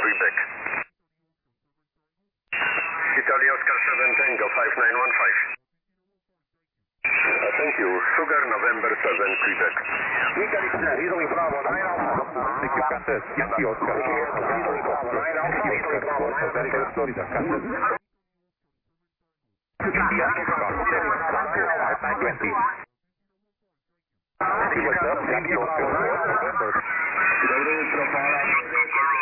Quebec. Italy Oscar 7 Tango 5915. Thank you. Sugar November 7 Quebec. Italy Bravo 9 Alpha. Thank you, Qatar. Yankee Oscar. Italy Bravo 9 Alpha. Italy Bravo 9 Alpha. November Florida, Qatar. India, Bravo 7, Tango 5920. What's up? Yankee Oscar 4, November. Today is Propala.